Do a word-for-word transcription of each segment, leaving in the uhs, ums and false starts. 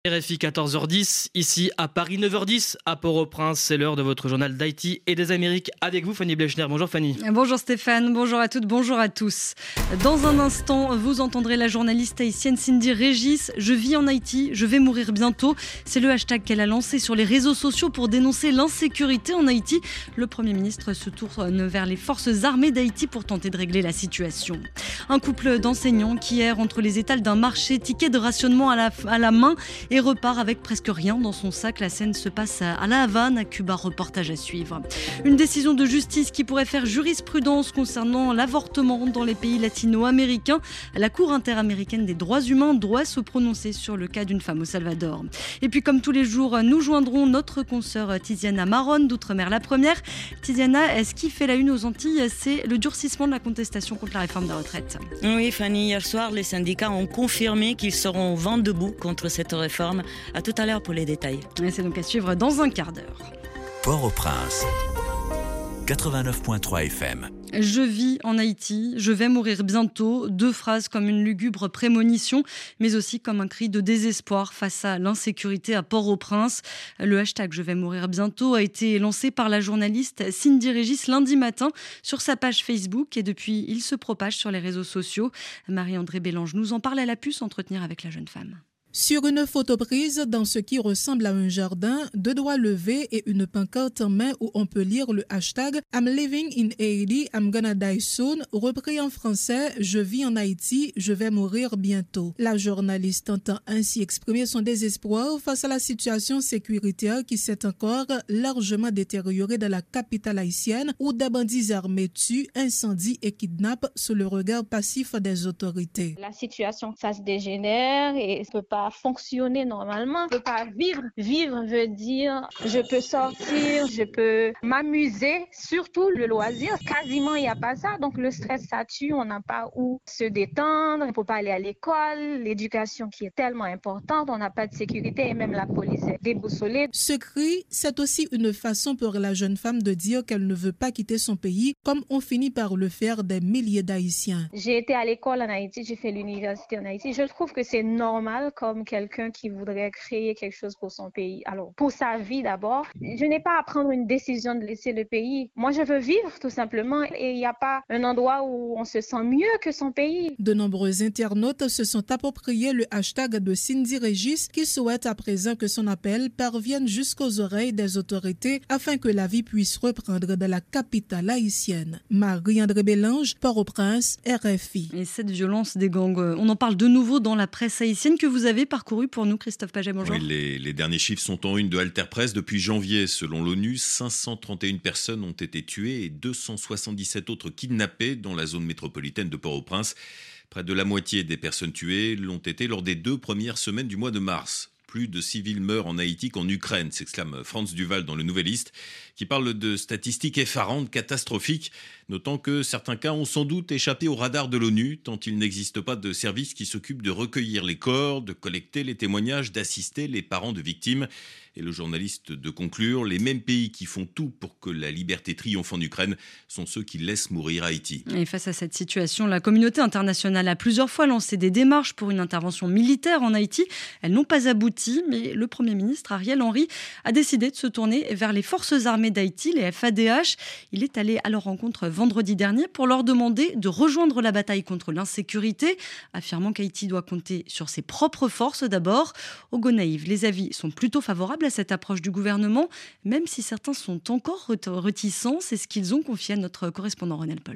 R F I quatorze heures dix, ici à Paris neuf heures dix, à Port-au-Prince, c'est l'heure de votre journal d'Haïti et des Amériques. Avec vous, Fanny Blechner. Bonjour Fanny. Bonjour Stéphane, bonjour à toutes, bonjour à tous. Dans un instant, vous entendrez la journaliste haïtienne Cindy Régis. Je vis en Haïti, je vais mourir bientôt. C'est le hashtag qu'elle a lancé sur les réseaux sociaux pour dénoncer l'insécurité en Haïti. Le Premier ministre se tourne vers les forces armées d'Haïti pour tenter de régler la situation. Un couple d'enseignants qui erre entre les étals d'un marché, ticket de rationnement à la, à la main et repart avec presque rien dans son sac. La scène se passe à La Havane, à Cuba. Reportage à suivre. Une décision de justice qui pourrait faire jurisprudence concernant l'avortement dans les pays latino-américains. La Cour interaméricaine des droits humains doit se prononcer sur le cas d'une femme au Salvador. Et puis comme tous les jours, nous joindrons notre consoeur Tiziana Maron d'Outre-mer la première. Tiziana, ce qui fait la une aux Antilles, c'est le durcissement de la contestation contre la réforme des retraites. Oui Fanny, hier soir, les syndicats ont confirmé qu'ils seront vent debout contre cette réforme. À tout à l'heure pour les détails. Et c'est donc à suivre dans un quart d'heure. Port-au-Prince, quatre-vingt-neuf virgule trois F M. Je vis en Haïti, je vais mourir bientôt. Deux phrases comme une lugubre prémonition, mais aussi comme un cri de désespoir face à l'insécurité à Port-au-Prince. Le hashtag Je vais mourir bientôt a été lancé par la journaliste Cindy Régis lundi matin sur sa page Facebook et depuis, il se propage sur les réseaux sociaux. Marie-André Bélange nous en parle, elle a pu s'entretenir avec la jeune femme. Sur une photo prise dans ce qui ressemble à un jardin, deux doigts levés et une pancarte en main où on peut lire le hashtag I'm living in Haiti, I'm gonna die soon, repris en français, je vis en Haïti, je vais mourir bientôt. La journaliste entend ainsi exprimer son désespoir face à la situation sécuritaire qui s'est encore largement détériorée dans la capitale haïtienne où des bandits armés tuent, incendient et kidnappent sous le regard passif des autorités. La situation, ça se dégénère et ne peut pas fonctionner normalement. Je ne peux pas vivre. Vivre veut dire je peux sortir, je peux m'amuser, surtout le loisir. Quasiment, il n'y a pas ça. Donc, le stress, ça tue. On n'a pas où se détendre. Il ne faut pas aller à l'école. L'éducation qui est tellement importante. On n'a pas de sécurité et même la police est déboussolée. Ce cri, c'est aussi une façon pour la jeune femme de dire qu'elle ne veut pas quitter son pays, comme on finit par le faire des milliers d'Haïtiens. J'ai été à l'école en Haïti, j'ai fait l'université en Haïti. Je trouve que c'est normal comme quelqu'un qui voudrait créer quelque chose pour son pays. Alors, pour sa vie d'abord, je n'ai pas à prendre une décision de laisser le pays. Moi, je veux vivre tout simplement et il n'y a pas un endroit où on se sent mieux que son pays. De nombreux internautes se sont appropriés le hashtag de Cindy Régis qui souhaite à présent que son appel parvienne jusqu'aux oreilles des autorités afin que la vie puisse reprendre dans la capitale haïtienne. Marie-André Bélange, Port-au-Prince, R F I. Et cette violence des gangs, on en parle de nouveau dans la presse haïtienne que vous avez parcouru pour nous, Christophe Paget, bonjour. Oui, les, les derniers chiffres sont en une de Alter Press. Depuis janvier, selon l'ONU, cinq cent trente et une personnes ont été tuées et deux cent soixante-dix-sept autres kidnappées dans la zone métropolitaine de Port-au-Prince. Près de la moitié des personnes tuées l'ont été lors des deux premières semaines du mois de mars. Plus de civils meurent en Haïti qu'en Ukraine, s'exclame Franz Duval dans le Nouvelliste, qui parle de statistiques effarantes, catastrophiques, notant que certains cas ont sans doute échappé au radar de l'ONU, tant il n'existe pas de service qui s'occupe de recueillir les corps, de collecter les témoignages, d'assister les parents de victimes. Et le journaliste de conclure, les mêmes pays qui font tout pour que la liberté triomphe en Ukraine sont ceux qui laissent mourir Haïti. Et face à cette situation, la communauté internationale a plusieurs fois lancé des démarches pour une intervention militaire en Haïti. Elles n'ont pas abouti, mais le Premier ministre Ariel Henry a décidé de se tourner vers les forces armées d'Haïti, les F A D H. Il est allé à leur rencontre vendredi dernier pour leur demander de rejoindre la bataille contre l'insécurité, affirmant qu'Haïti doit compter sur ses propres forces d'abord. Au Gonaïve, les avis sont plutôt favorables à cette approche du gouvernement, même si certains sont encore réticents. C'est ce qu'ils ont confié à notre correspondant Ronald Paul.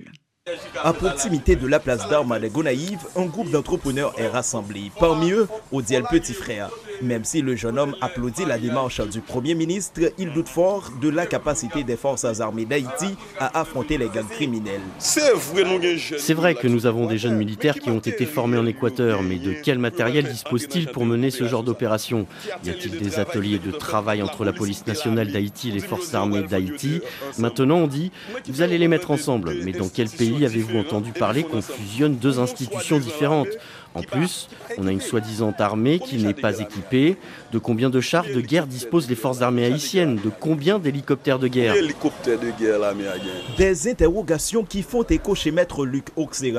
À proximité de la place d'armes à Gonaïve, un groupe d'entrepreneurs est rassemblé. Parmi eux, Odiel Petit Frère. Même si le jeune homme applaudit la démarche du Premier ministre, il doute fort de la capacité des forces armées d'Haïti à affronter les gangs criminels. C'est vrai que nous avons des jeunes militaires qui ont été formés en Équateur, mais de quel matériel disposent-ils pour mener ce genre d'opération ? Y a-t-il des ateliers de travail entre la police nationale d'Haïti et les forces armées d'Haïti ? Maintenant on dit, vous allez les mettre ensemble, mais dans quel pays avez-vous entendu parler qu'on fusionne deux institutions différentes ? En plus, on a une soi-disant armée qui n'est pas équipée. De combien de chars de guerre disposent les forces armées haïtiennes ? De combien d'hélicoptères de guerre ? Des interrogations qui font écho chez Maître Luc Oxera.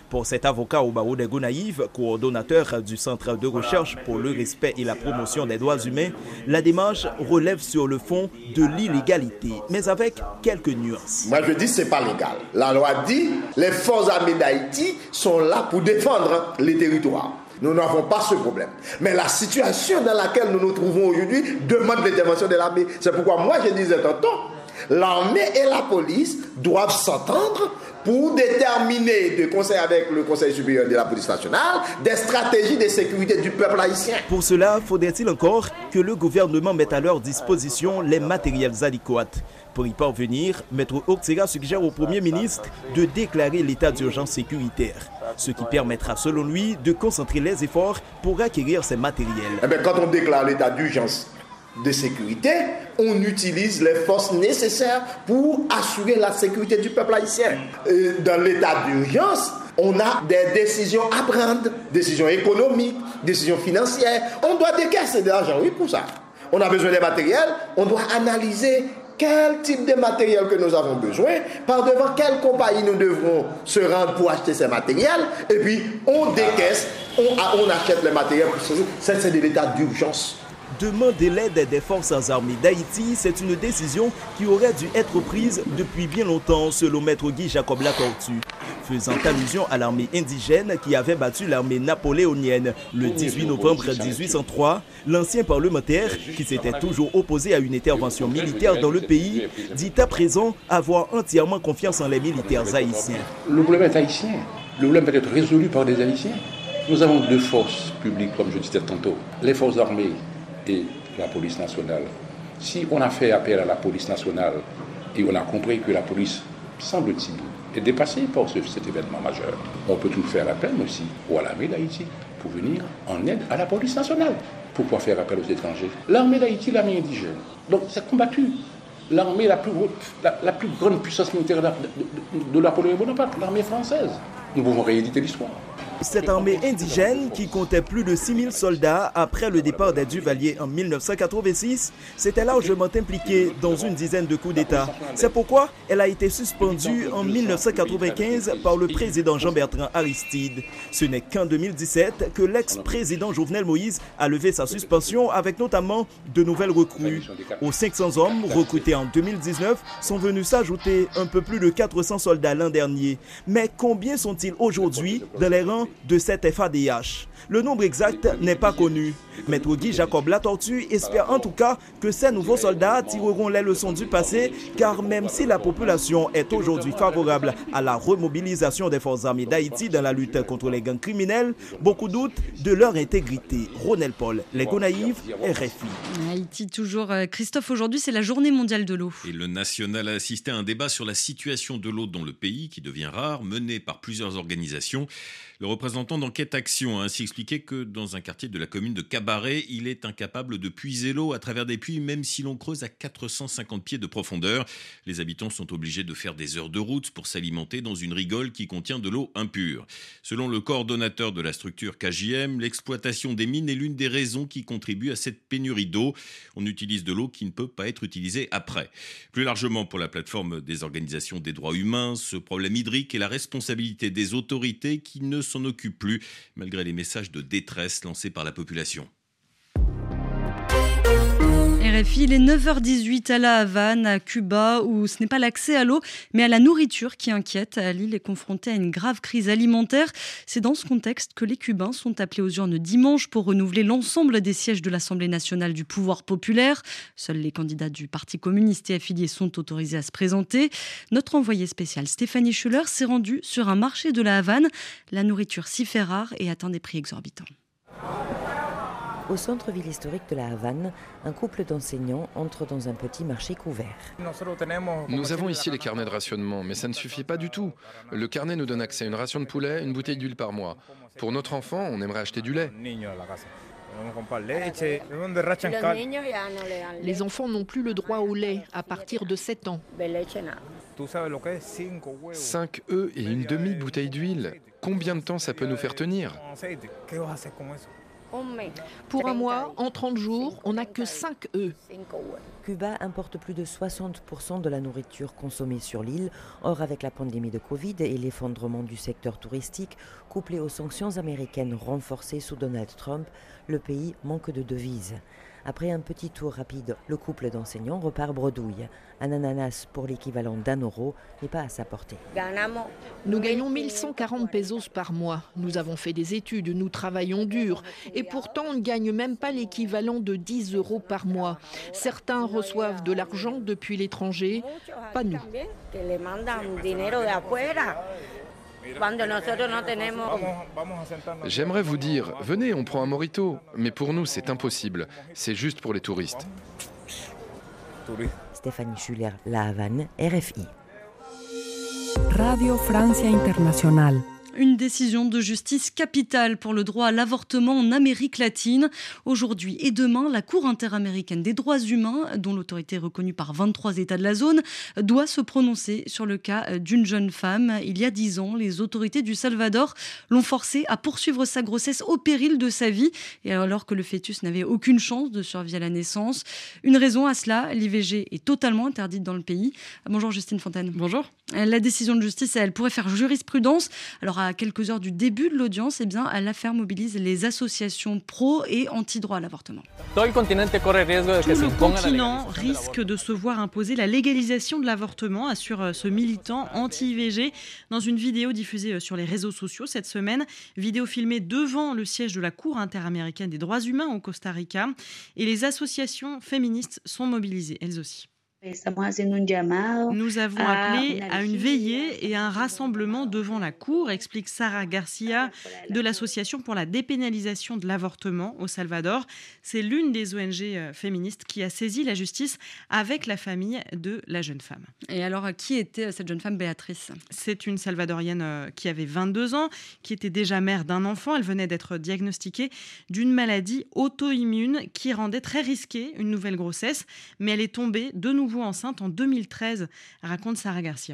Pour cet avocat au barreau des Gonaïves, coordonnateur du Centre de recherche pour le respect et la promotion des droits humains, la démarche relève sur le fond de l'illégalité, mais avec quelques nuances. Moi je dis que ce n'est pas légal. La loi dit que les forces armées d'Haïti sont là pour défendre les territoires. Nous n'avons pas ce problème. Mais la situation dans laquelle nous nous trouvons aujourd'hui demande l'intervention de l'armée. C'est pourquoi moi je disais tantôt, l'armée et la police doivent s'entendre pour déterminer, de conseil avec le Conseil supérieur de la police nationale, des stratégies de sécurité du peuple haïtien. Pour cela, faudrait-il encore que le gouvernement mette à leur disposition les matériels adéquats. Pour y parvenir, Maître Ortega suggère au Premier ministre de déclarer l'état d'urgence sécuritaire, ce qui permettra selon lui de concentrer les efforts pour acquérir ces matériels. Eh bien, quand on déclare l'état d'urgence de sécurité, on utilise les forces nécessaires pour assurer la sécurité du peuple haïtien. Et dans l'état d'urgence, on a des décisions à prendre, décisions économiques, décisions financières. On doit décaisser de l'argent, oui, pour ça. On a besoin des matériels, on doit analyser quel type de matériel que nous avons besoin, par devant quelle compagnie nous devrons se rendre pour acheter ces matériels, et puis on décaisse, on, on achète les matériels. Ça, c'est de l'état d'urgence. Demander l'aide des forces armées d'Haïti, c'est une décision qui aurait dû être prise depuis bien longtemps, selon Maître Guy Jacob Latortue, faisant allusion à l'armée indigène qui avait battu l'armée napoléonienne le dix-huit novembre dix-huit cent trois. L'ancien parlementaire, qui s'était toujours opposé à une intervention militaire dans le pays, dit à présent avoir entièrement confiance en les militaires haïtiens. Le problème est haïtien. Le problème peut être résolu par des Haïtiens. Nous avons deux forces publiques, comme je disais tantôt, les forces armées et la police nationale. Si on a fait appel à la police nationale et on a compris que la police, semble-t-il, est dépassée par ce, cet événement majeur, on peut tout faire appel aussi à l'armée d'Haïti pour venir en aide à la police nationale, pour pouvoir faire appel aux étrangers. L'armée d'Haïti, l'armée indigène. Donc c'est combattu. L'armée, la plus, la, la plus grande puissance militaire de, de, de, de Napoléon Bonaparte, l'armée française. Nous pouvons rééditer l'histoire. Cette armée indigène, qui comptait plus de six mille soldats après le départ des Duvalier en mille neuf cent quatre-vingt-six, s'était largement impliquée dans une dizaine de coups d'État. C'est pourquoi elle a été suspendue en mille neuf cent quatre-vingt-quinze par le président Jean-Bertrand Aristide. Ce n'est qu'en deux mille dix-sept que l'ex-président Jovenel Moïse a levé sa suspension avec notamment de nouvelles recrues. Aux cinq cents hommes recrutés en deux mille dix-neuf sont venus s'ajouter un peu plus de quatre cents soldats l'an dernier. Mais combien sont-ils aujourd'hui dans les rangs de cette F A D H? Le nombre exact n'est pas connu. Maître Guy Jacob Latortue espère en tout cas que ces nouveaux soldats tireront les leçons du passé, car même si la population est aujourd'hui favorable à la remobilisation des forces armées d'Haïti dans la lutte contre les gangs criminels, beaucoup doutent de leur intégrité. Ronel Paul, Les Gonaïves, R F I. Haïti toujours. Christophe, aujourd'hui c'est la journée mondiale de l'eau. Et le National a assisté à un débat sur la situation de l'eau dans le pays qui devient rare, mené par plusieurs organisations. Le représentant d'Enquête Action a ainsi expliqué que dans un quartier de la commune de Cabaret, il est incapable de puiser l'eau à travers des puits, même si l'on creuse à quatre cent cinquante pieds de profondeur. Les habitants sont obligés de faire des heures de route pour s'alimenter dans une rigole qui contient de l'eau impure. Selon le coordonnateur de la structure K J M, l'exploitation des mines est l'une des raisons qui contribuent à cette pénurie d'eau. On utilise de l'eau qui ne peut pas être utilisée après. Plus largement, pour la plateforme des organisations des droits humains, ce problème hydrique est la responsabilité des autorités qui ne s'en occupent plus, malgré les messages de détresse lancés par la population. R F I, il est neuf heures dix-huit à La Havane, à Cuba, où ce n'est pas l'accès à l'eau, mais à la nourriture qui inquiète. L'île est confrontée à une grave crise alimentaire. C'est dans ce contexte que les Cubains sont appelés aux urnes dimanche pour renouveler l'ensemble des sièges de l'Assemblée nationale du pouvoir populaire. Seuls les candidats du Parti communiste et affiliés sont autorisés à se présenter. Notre envoyé spécial Stéphanie Schuller s'est rendue sur un marché de La Havane. La nourriture s'y fait rare et atteint des prix exorbitants. Au centre-ville historique de La Havane, un couple d'enseignants entre dans un petit marché couvert. Nous avons ici les carnets de rationnement, mais ça ne suffit pas du tout. Le carnet nous donne accès à une ration de poulet, une bouteille d'huile par mois. Pour notre enfant, on aimerait acheter du lait. Les enfants n'ont plus le droit au lait à partir de sept ans. cinq œufs et une demi-bouteille d'huile. Combien de temps ça peut nous faire tenir ? Pour un mois, en trente jours, on n'a que cinq œufs. Cuba importe plus de soixante pour cent de la nourriture consommée sur l'île. Or, avec la pandémie de Covid et l'effondrement du secteur touristique, couplé aux sanctions américaines renforcées sous Donald Trump, le pays manque de devises. Après un petit tour rapide, le couple d'enseignants repart bredouille. Un ananas pour l'équivalent d'un euro n'est pas à sa portée. Nous gagnons mille cent quarante pesos par mois. Nous avons fait des études, nous travaillons dur. Et pourtant, on ne gagne même pas l'équivalent de dix euros par mois. Certains reçoivent de l'argent depuis l'étranger, pas nous. J'aimerais vous dire, venez, on prend un mojito. Mais pour nous, c'est impossible. C'est juste pour les touristes. Stéphanie Schuller, La Havane, R F I. Radio Francia Internationale. Une décision de justice capitale pour le droit à l'avortement en Amérique latine. Aujourd'hui et demain, la Cour interaméricaine des droits humains, dont l'autorité est reconnue par vingt-trois États de la zone, doit se prononcer sur le cas d'une jeune femme. Il y a dix ans, les autorités du Salvador l'ont forcée à poursuivre sa grossesse au péril de sa vie, et alors que le fœtus n'avait aucune chance de survie à la naissance. Une raison à cela, l'I V G est totalement interdite dans le pays. Bonjour Justine Fontaine. Bonjour. La décision de justice, elle pourrait faire jurisprudence. Alors à quelques heures du début de l'audience, eh bien, l'affaire mobilise les associations pro et anti-droit à l'avortement. Tout le continent risque de se voir imposer la légalisation de l'avortement, assure ce militant anti-I V G dans une vidéo diffusée sur les réseaux sociaux cette semaine. Vidéo filmée devant le siège de la Cour interaméricaine des droits humains au Costa Rica. Et les associations féministes sont mobilisées, elles aussi. Nous avons appelé à une veillée et à un rassemblement devant la Cour, explique Sara Garcia de l'Association pour la dépénalisation de l'avortement au Salvador. C'est l'une des O N G féministes qui a saisi la justice avec la famille de la jeune femme. Et alors, qui était cette jeune femme, Béatrice ? C'est une Salvadorienne qui avait vingt-deux ans, qui était déjà mère d'un enfant. Elle venait d'être diagnostiquée d'une maladie auto-immune qui rendait très risquée une nouvelle grossesse, mais elle est tombée de nouveau enceinte en deux mille treize, raconte Sara Garcia.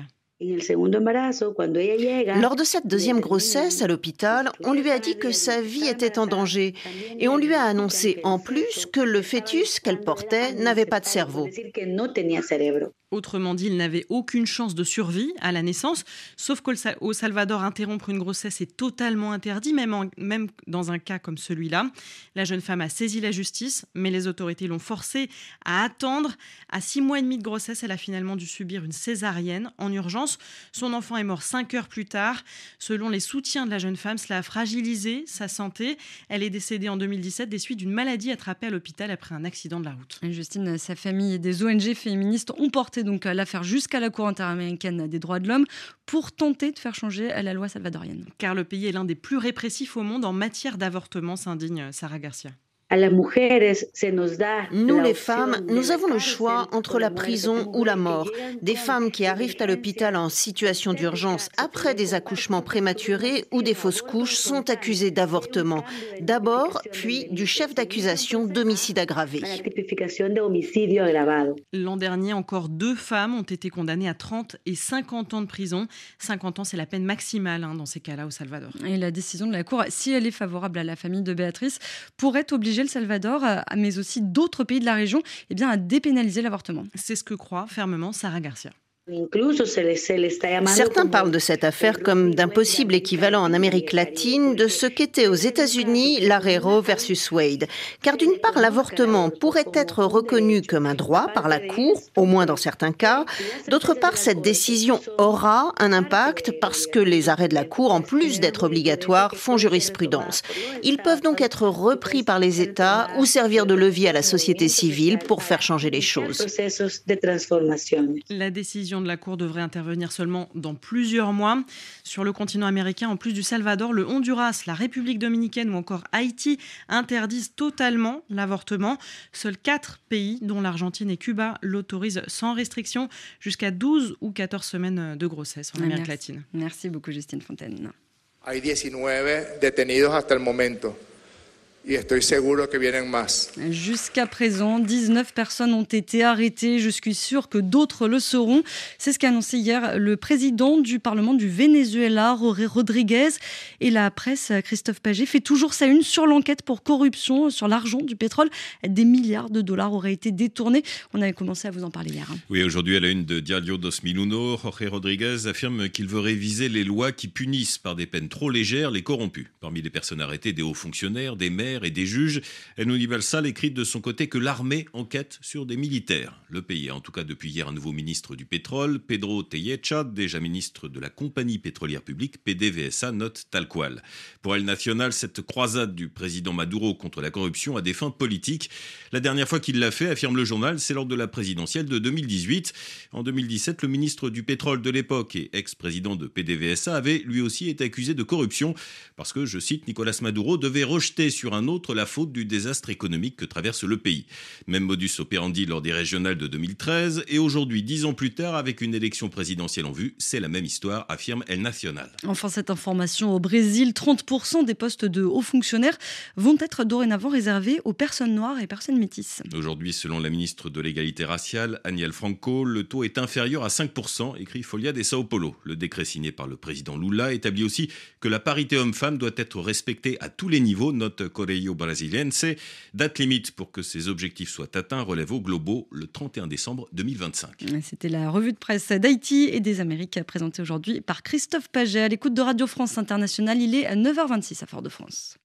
Lors de cette deuxième grossesse à l'hôpital, on lui a dit que sa vie était en danger et on lui a annoncé en plus que le fœtus qu'elle portait n'avait pas de cerveau. Autrement dit, il n'avait aucune chance de survie à la naissance, sauf qu'au Salvador, interrompre une grossesse est totalement interdit, même, en, même dans un cas comme celui-là. La jeune femme a saisi la justice, mais les autorités l'ont forcée à attendre. À six mois et demi de grossesse, elle a finalement dû subir une césarienne en urgence. Son enfant est mort cinq heures plus tard. Selon les soutiens de la jeune femme, cela a fragilisé sa santé. Elle est décédée en deux mille dix-sept des suites d'une maladie attrapée à l'hôpital après un accident de la route. Justine, sa famille et des O N G féministes ont porté donc l'affaire jusqu'à la Cour interaméricaine des droits de l'homme pour tenter de faire changer la loi salvadorienne. Car le pays est l'un des plus répressifs au monde en matière d'avortement, s'indigne Sara Garcia. Nous, les femmes, nous avons le choix entre la prison ou la mort. Des femmes qui arrivent à l'hôpital en situation d'urgence après des accouchements prématurés ou des fausses couches sont accusées d'avortement. D'abord, puis du chef d'accusation d'homicide aggravé. L'an dernier, encore deux femmes ont été condamnées à trente et cinquante ans de prison. cinquante ans, c'est la peine maximale hein, dans ces cas-là au Salvador. Et la décision de la Cour, si elle est favorable à la famille de Béatrice, pourrait obliger le Salvador, mais aussi d'autres pays de la région, eh bien, à dépénaliser l'avortement. C'est ce que croit fermement Sara Garcia. Certains parlent de cette affaire comme d'un possible équivalent en Amérique latine de ce qu'était aux États-Unis l'arrêt Roe versus Wade. Car d'une part, l'avortement pourrait être reconnu comme un droit par la Cour, au moins dans certains cas. D'autre part, cette décision aura un impact parce que les arrêts de la Cour, en plus d'être obligatoires, font jurisprudence. Ils peuvent donc être repris par les États ou servir de levier à la société civile pour faire changer les choses. La décision de la Cour devrait intervenir seulement dans plusieurs mois. Sur le continent américain, en plus du Salvador, le Honduras, la République dominicaine ou encore Haïti interdisent totalement l'avortement. Seuls quatre pays, dont l'Argentine et Cuba, l'autorisent sans restriction jusqu'à douze ou quatorze semaines de grossesse en Amérique Merci. latine. Merci beaucoup Justine Fontaine. Hay dix-nueve detenidos hasta el momento. Jusqu'à présent, dix-neuf personnes ont été arrêtées. Je suis sûr que d'autres le seront. C'est ce qu'a annoncé hier le président du Parlement du Venezuela, Jorge Rodriguez. Et la presse, Christophe Paget, fait toujours sa une sur l'enquête pour corruption, sur l'argent du pétrole. Des milliards de dollars auraient été détournés. On avait commencé à vous en parler hier. Oui, aujourd'hui, à la une de Diario dos Minutos, Jorge Rodriguez affirme qu'il veut réviser les lois qui punissent par des peines trop légères les corrompus. Parmi les personnes arrêtées, des hauts fonctionnaires, des maires et des juges. El Universal écrit de son côté que l'armée enquête sur des militaires. Le pays a en tout cas depuis hier un nouveau ministre du pétrole, Pedro Teillecha, déjà ministre de la compagnie pétrolière publique, P D V S A, note tal qual. Pour El Nacional, cette croisade du président Maduro contre la corruption a des fins politiques. La dernière fois qu'il l'a fait, affirme le journal, c'est lors de la présidentielle de deux mille dix-huit. En deux mille dix-sept, le ministre du pétrole de l'époque et ex-président de P D V S A avait lui aussi été accusé de corruption parce que, je cite, Nicolas Maduro devait rejeter sur un autre la faute du désastre économique que traverse le pays. Même modus operandi lors des régionales de deux mille treize et aujourd'hui, dix ans plus tard, avec une élection présidentielle en vue, c'est la même histoire, affirme El Nacional. Enfin, cette information au Brésil, trente pour cent des postes de hauts fonctionnaires vont être dorénavant réservés aux personnes noires et personnes métisses. Aujourd'hui, selon la ministre de l'égalité raciale, Aniel Franco, le taux est inférieur à cinq pour cent, écrit Folha de Sao Paulo. Le décret signé par le président Lula établit aussi que la parité homme-femme doit être respectée à tous les niveaux, note Correio Brasiliense. Date limite pour que ces objectifs soient atteints relève au Globo le trente et un décembre deux mille vingt-cinq. C'était la revue de presse d'Haïti et des Amériques présentée aujourd'hui par Christophe Paget. À l'écoute de Radio France Internationale, il est à neuf heures vingt-six à Fort-de-France.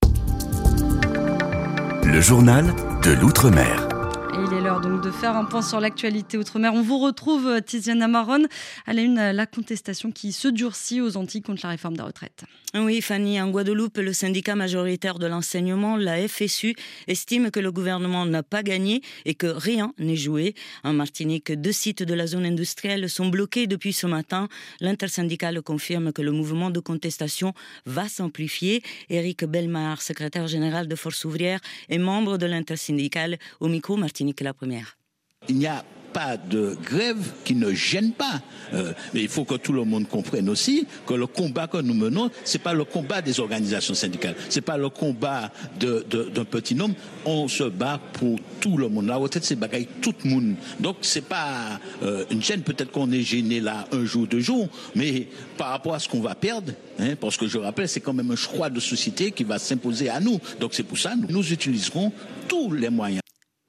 Le journal de l'Outre-mer. Et il est l'heure donc de faire un point sur l'actualité outre-mer. On vous retrouve, Tiziana Maron, à la une, la contestation qui se durcit aux Antilles contre la réforme des retraites. Oui, Fanny, en Guadeloupe, le syndicat majoritaire de l'enseignement, la F S U, estime que le gouvernement n'a pas gagné et que rien n'est joué. En Martinique, deux sites de la zone industrielle sont bloqués depuis ce matin. L'intersyndicale confirme que le mouvement de contestation va s'amplifier. Éric Bellemare, secrétaire général de Force ouvrière et membre de l'intersyndicale, au micro Martinique la première. Il n'y a pas de grève qui ne gêne pas. Euh, mais il faut que tout le monde comprenne aussi que le combat que nous menons, c'est pas le combat des organisations syndicales, c'est pas le combat de, de, d'un petit nombre. On se bat pour tout le monde. La retraite, c'est bagaille tout le monde. Donc c'est pas euh, une gêne. Peut-être qu'on est gêné là un jour, deux jours, mais par rapport à ce qu'on va perdre, hein, parce que je rappelle, c'est quand même un choix de société qui va s'imposer à nous. Donc c'est pour ça que nous utiliserons tous les moyens.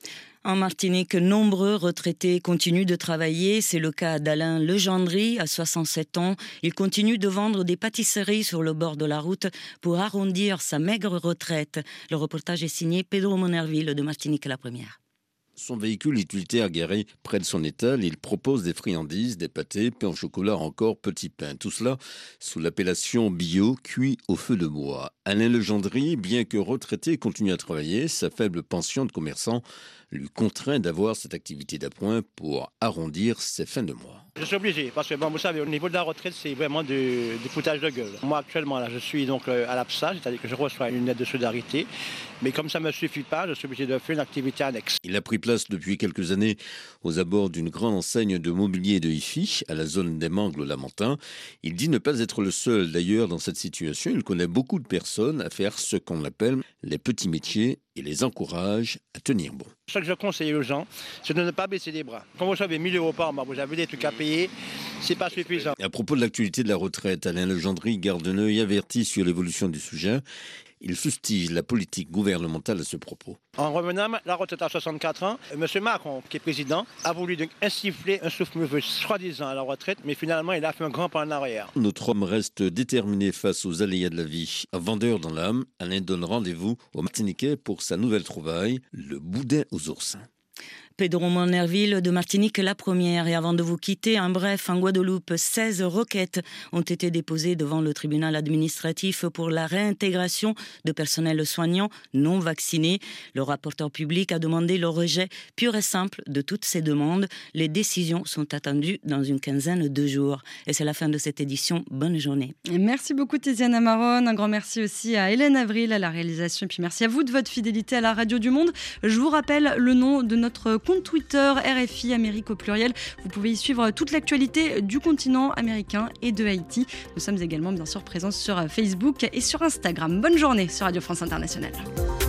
En Martinique, nombreux retraités continuent de travailler. C'est le cas d'Alain Legendry, à soixante-sept ans. Il continue de vendre des pâtisseries sur le bord de la route pour arrondir sa maigre retraite. Le reportage est signé Pedro Monerville de Martinique la première. Son véhicule utilitaire garé près de son étal, il propose des friandises, des pâtés, pain au chocolat, encore petits pains. Tout cela sous l'appellation bio, cuit au feu de bois. Alain Legendry, bien que retraité, continue à travailler. Sa faible pension de commerçant lui contraint d'avoir cette activité d'appoint pour arrondir ses fins de mois. Je suis obligé, parce que bon, vous savez, au niveau de la retraite, c'est vraiment du, du foutage de gueule. Moi, actuellement, là, je suis donc à l'A P S A, c'est-à-dire que je reçois une aide de solidarité. Mais comme ça ne me suffit pas, je suis obligé de faire une activité annexe. Il a pris place depuis quelques années aux abords d'une grande enseigne de mobilier de Ifi, à la zone des Mangles-Lamentin. Il dit ne pas être le seul, d'ailleurs, dans cette situation. Il connaît beaucoup de personnes à faire ce qu'on appelle les petits métiers et les encourage à tenir bon. Ce que je conseille aux gens, c'est de ne pas baisser les bras. Quand vous savez mille euros par mois, vous avez des trucs à payer, c'est pas suffisant. À propos de l'actualité de la retraite, Alain Legendry garde un œil averti sur l'évolution du sujet. Il fustige la politique gouvernementale à ce propos. En revenant à la retraite à soixante-quatre ans, M. Macron, qui est président, a voulu donc insuffler un souffle-feu soi-disant à la retraite, mais finalement il a fait un grand pas en arrière. Notre homme reste déterminé face aux aléas de la vie. Vendeur dans l'âme, Alain donne rendez-vous au Martiniquais pour sa nouvelle trouvaille, le boudin aux oursins. Pedro Monerville de Martinique la première. Et avant de vous quitter, en bref, en Guadeloupe, seize requêtes ont été déposées devant le tribunal administratif pour la réintégration de personnel soignant non vacciné. Le rapporteur public a demandé le rejet pur et simple de toutes ces demandes. Les décisions sont attendues dans une quinzaine de jours. Et c'est la fin de cette édition. Bonne journée. Et merci beaucoup Tiziana Maron. Un grand merci aussi à Hélène Avril à la réalisation. Et puis merci à vous de votre fidélité à la Radio du Monde. Je vous rappelle le nom de notre compte Twitter, R F I Amérique au pluriel. Vous pouvez y suivre toute l'actualité du continent américain et de Haïti. Nous sommes également bien sûr présents sur Facebook et sur Instagram. Bonne journée sur Radio France Internationale.